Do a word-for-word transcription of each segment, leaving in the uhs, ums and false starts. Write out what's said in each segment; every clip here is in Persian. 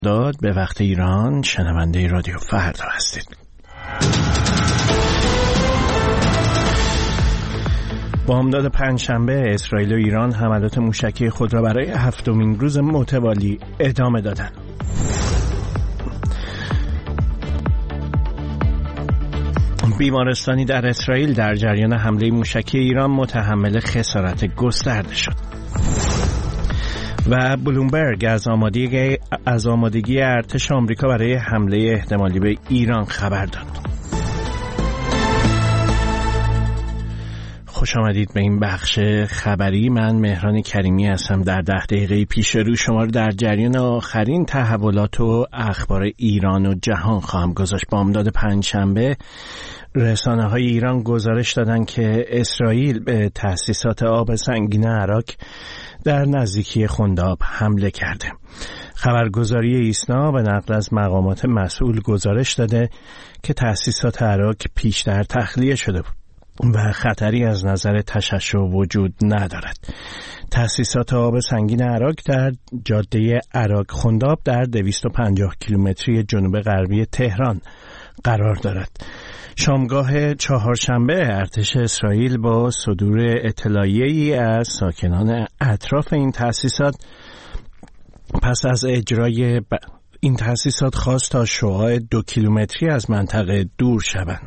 داد به وقت ایران، شنونده رادیو فردا هستید. بامداد پنجشنبه اسرائیل و ایران حملات موشکی خود را برای هفتمین روز متوالی ادامه دادند. بیمارستانی در اسرائیل در جریان حمله موشکی ایران متحمل خسارت گسترده شد. و بلومبرگ از آمادگی از آمادگی ارتش آمریکا برای حمله احتمالی به ایران خبر داد. خوش آمدید به این بخش خبری. من مهران کریمی هستم. در ده دقیقه پیش رو شما رو در جریان آخرین تحولات و اخبار ایران و جهان خواهم گذاشت. بامداد پنجشنبه رسانه های ایران گزارش دادند که اسرائیل به تأسیسات آب سنگین عراق در نزدیکی خنداب حمله کرده. خبرگزاری ایسنا به نقل از مقامات مسئول گزارش داده که تأسیسات عراق پیشتر تخلیه شده بود و خطری از نظر تشعشع وجود ندارد. تأسیسات آب سنگین عراق در جاده عراق خنداب در دویست و پنجاه کیلومتری جنوب غربی تهران قرار دارد. شامگاه چهارشنبه ارتش اسرائیل با صدور اطلاعیه‌ای از ساکنان اطراف این تأسیسات پس از اجرای ب... این تأسیسات خواست تا شعاع دو کیلومتری از منطقه دور شوند.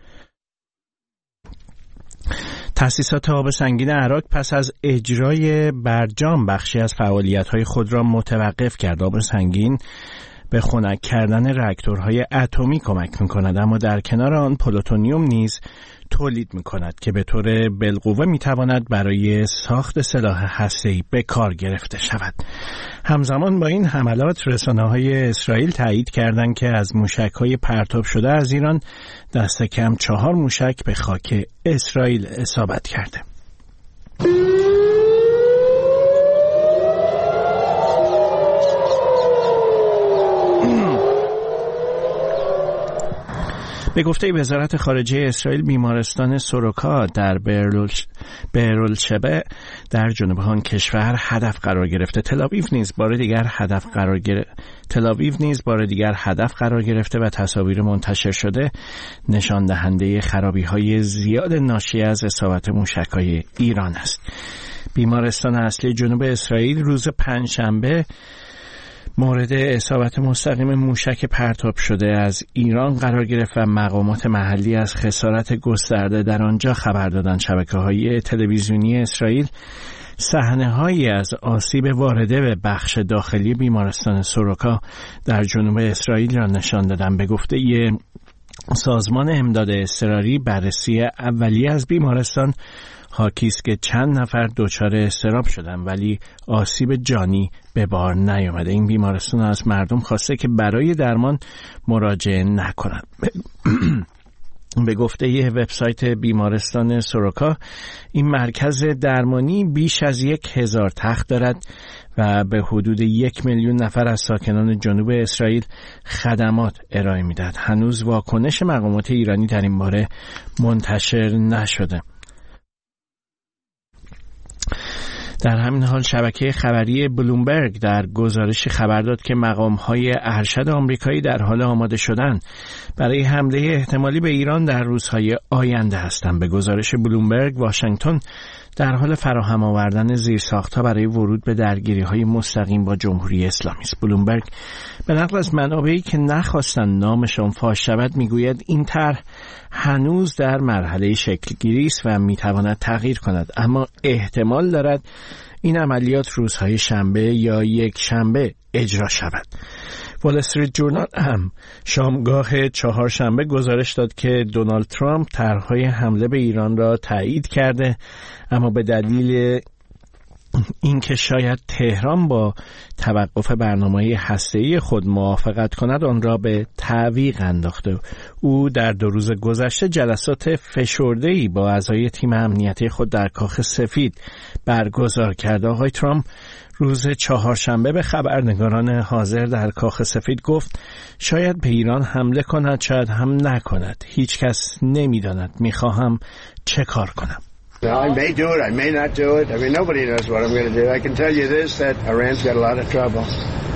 تأسیسات آب سنگین عراق پس از اجرای برجام بخشی از فعالیت‌های خود را متوقف کرد. آب سنگین به خنک کردن راکتورهای اتمی کمک می‌کند، اما در کنار آن پلوتونیوم نیز تولید می‌کند که به طور بالقوه می‌تواند برای ساخت سلاح هسته‌ای به کار گرفته شود. همزمان با این حملات رسانه‌های اسرائیل تایید کردند که از موشک‌های پرتاب شده از ایران دست کم چهار موشک به خاک اسرائیل اصابت کرده. به گفته وزارت خارجه اسرائیل، بیمارستان سوروکا در بیرولشبه در جنوب آن کشور هدف قرار گرفته. تل‌آویو نیز بار دیگر هدف قرار گرفته. تل‌آویو نیز بار دیگر هدف قرار گرفته و تصاویر منتشر شده نشان دهنده خرابی‌های زیاد ناشی از اصابت موشک‌های ایران است. بیمارستان اصلی جنوب اسرائیل روز پنجشنبه مورد اصابت مستقیم موشک پرتاب شده از ایران قرار گرفت و مقامات محلی از خسارت گسترده در آنجا خبر دادند. شبکه‌های تلویزیونی اسرائیل صحنه‌هایی از آسیب وارده به بخش داخلی بیمارستان سوروکا در جنوب اسرائیل را نشان دادند. به گفته سازمان امداد اضطراری، بررسی اولیه از بیمارستان حاکی است که چند نفر دچار اضطراب شدند ولی آسیب جانی به بار نیامده. این بیمارستان از مردم خواسته که برای درمان مراجعه نکنند. به گفته یه وبسایت بیمارستان سوروکا، این مرکز درمانی بیش از یک هزار تخت دارد و به حدود یک میلیون نفر از ساکنان جنوب اسرائیل خدمات ارائه می‌دهد. هنوز واکنش مقامات ایرانی در این باره منتشر نشده. در همین حال شبکه خبری بلومبرگ در گزارشی خبر داد که مقام‌های ارشد آمریکایی در حال آماده شدن برای حمله احتمالی به ایران در روزهای آینده هستند. به گزارش بلومبرگ، واشنگتن در حال فراهم آوردن زیرساخت‌ها برای ورود به درگیری‌های مستقیم با جمهوری اسلامی است. بلومبرگ به نقل از منابعی که نخواستند نامشان فاش شود میگوید این طرح هنوز در مرحله شکل‌گیری است و میتواند تغییر کند، اما احتمال دارد این عملیات روزهای شنبه یا یک شنبه اجرا شود. وال استریت جورنال هم شامگاه چهارشنبه گزارش داد که دونالد ترامپ طرح‌های حمله به ایران را تایید کرده، اما به دلیل اینکه شاید تهران با توقف برنامه هسته‌ای خود موافقت کند آن را به تعویق انداخته. او در دو روز گذشته جلسات فشرده‌ای با اعضای تیم امنیتی خود در کاخ سفید برگزار کرد. آقای ترامپ روز چهارشنبه به خبرنگاران حاضر در کاخ سفید گفت شاید به ایران حمله کند، شاید هم نکند. هیچ کس نمی‌داند. می‌خواهم چه کار کنم. I may do it, I may not do it. I mean, nobody knows what I'm going to do. I can tell you this, that Iran's got a lot of trouble.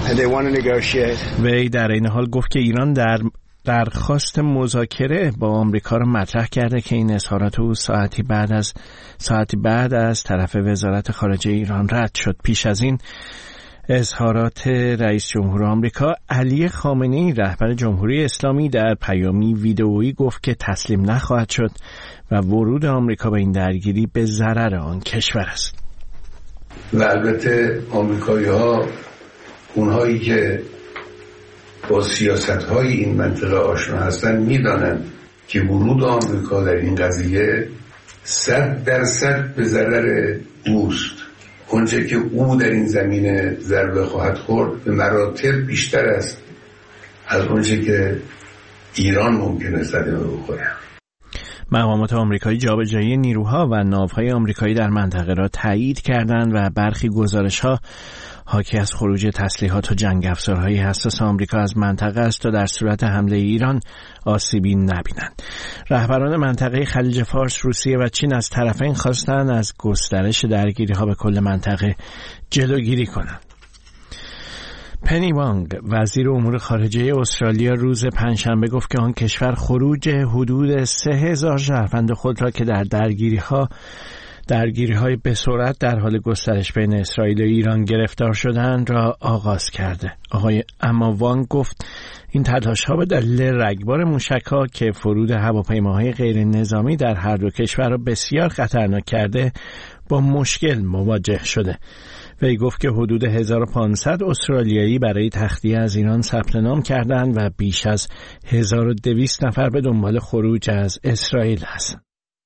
and they want to negotiate. وی در این حال گفت که ایران در درخواست مذاکره با آمریکا را مطرح کرده که این اظهارات او ساعتی بعد از ساعتی بعد از طرف وزارت خارجه ایران رد شد. پیش از این اظهارات رئیس جمهور آمریکا علی خامنه‌ای رهبر جمهوری اسلامی در پیامی ویدئویی گفت که تسلیم نخواهد شد و ورود آمریکا به این درگیری به ضرر آن کشور است. و البته آمریکایی‌ها اونهایی که با سیاست‌های این منطقه آشنا هستن میدانند که ورود آمریکا در این قضیه صد درصد به ضرر اوست. اونچه که او در این زمینه ضربه خواهد خورد به مراتب بیشتر است از اونچه که ایران ممکنه صدمه بخوره. مقامات آمریکایی جابجایی نیروها و ناوهای آمریکایی در منطقه را تایید کردند و برخی گزارش‌ها حاکی از خروج تسلیحات و جنگ افزارهای حساس آمریکا از منطقه است تا در صورت حمله ایران آسیبی نبینند. رهبران منطقه خلیج فارس، روسیه و چین از طرفین خواستند از گسترش درگیری‌ها به کل منطقه جلوگیری کنند. پنی وانگ، وزیر امور خارجه استرالیا، روز پنجشنبه گفت که آن کشور خروج حدود سه هزار شهروند خود را که در درگیری‌ها درگیری‌های به سرعت در حال گسترش بین اسرائیل و ایران گرفتار شدند را آغاز کرده. آقای اما وانگ گفت این تلاش‌ها به دلیل رگبار موشک‌ها که فرود هواپیماهای غیر نظامی در هر دو کشور را بسیار خطرناک کرده با مشکل مواجه شده. وی گفت که حدود هزار و پانصد استرالیایی برای تخلیه از ایران ثبت نام کردند و بیش از هزار و دویست نفر به دنبال خروج از اسرائیل هستند.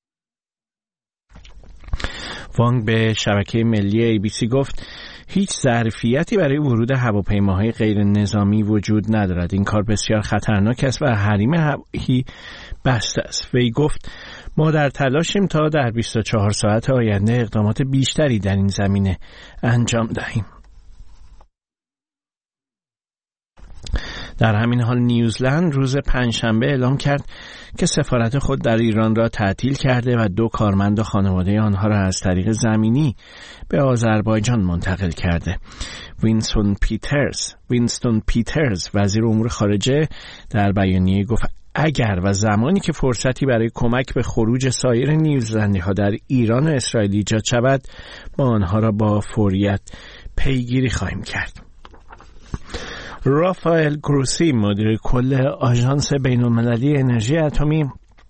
وانگ به شبکه ملی ای بی سی گفت هیچ ظرفیتی برای ورود هواپیماهای غیر نظامی وجود ندارد. این کار بسیار خطرناک است و حریم هوایی بسته است. وی گفت ما در تلاشیم تا در بیست و چهار ساعت آینده اقدامات بیشتری در این زمینه انجام دهیم. در همین حال نیوزلند روز پنجشنبه اعلام کرد که سفارت خود در ایران را تعطیل کرده و دو کارمند و خانواده آنها را از طریق زمینی به آذربایجان منتقل کرده. وینستون پیترز وینستون پیترز وزیر امور خارجه در بیانیه گفت اگر و زمانی که فرصتی برای کمک به خروج سایر نیوزلندی ها در ایران و اسرائیل ایجاد شود ما آنها را با فوریت پیگیری خواهیم کرد. رافائل گروسی مدیر کل آژانس بین‌المللی انرژی اتمی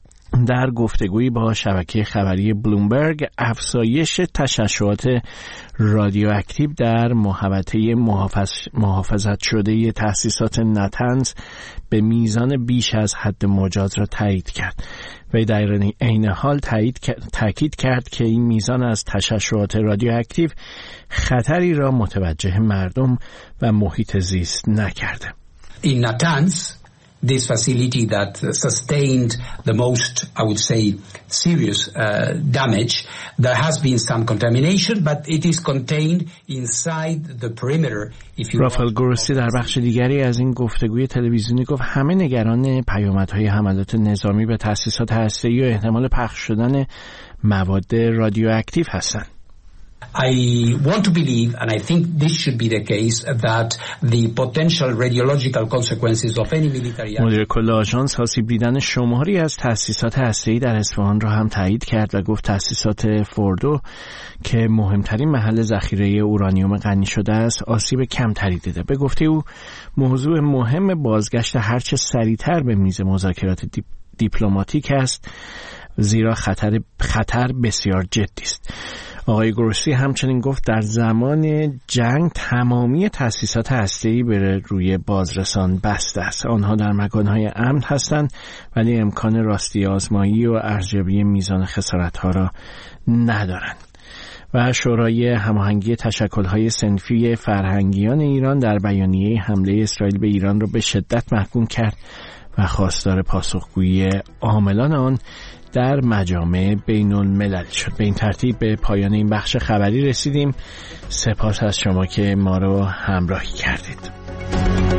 در گفتگویی با شبکه خبری بلومبرگ افزایش تشعشعات رادیواکتیو در محوطه محافظ محافظت شده تأسیسات نتنز به میزان بیش از حد مجاز را تایید کرد. وی در عین حال تأکید کرد که این میزان از تشعشعات رادیواکتیو خطری را متوجه مردم و محیط زیست نکرده. In Natanz, this facility that sustained the most, I would say, serious uh, damage, there has been some contamination, but it is contained inside the perimeter. رافائل گروسی در بخش دیگری از این گفتگوی تلویزیونی گفت همه نگران پیامدهای حملات نظامی به تأسیسات هسته‌ای و احتمال پخش شدن مواد رادیواکتیو هستند. I want to believe, and I think this should be the case, that the potential radiological consequences of any military action. مدیر کل آژانس آسیب دیدن شماری از تأسیسات هسته‌ای در اصفهان را هم تایید کرد و گفت تأسیسات فوردو که مهمترین محل ذخیره اورانیوم غنی شده است آسیب کمتری دیده. به گفته او موضوع مهم بازگشت هرچه سریعتر به میز مذاکرات دیپ دیپلماتیک است زیرا خطر خطر بسیار جدی است. آقای گروسی همچنین گفت در زمان جنگ تمامی تأسیسات هسته‌ای به روی بازرسان بسته است. آنها در مکانهای امن هستند ولی امکان راستی آزمایی و ارزیابی میزان خسارت‌ها را ندارند. و شورای هماهنگی تشکل‌های صنفی فرهنگیان ایران در بیانیه حمله اسرائیل به ایران را به شدت محکوم کرد و خواستار پاسخگویی عاملان آن در مجامع بین الملل شد. به این ترتیب به پایان این بخش خبری رسیدیم. سپاس از شما که ما رو همراهی کردید.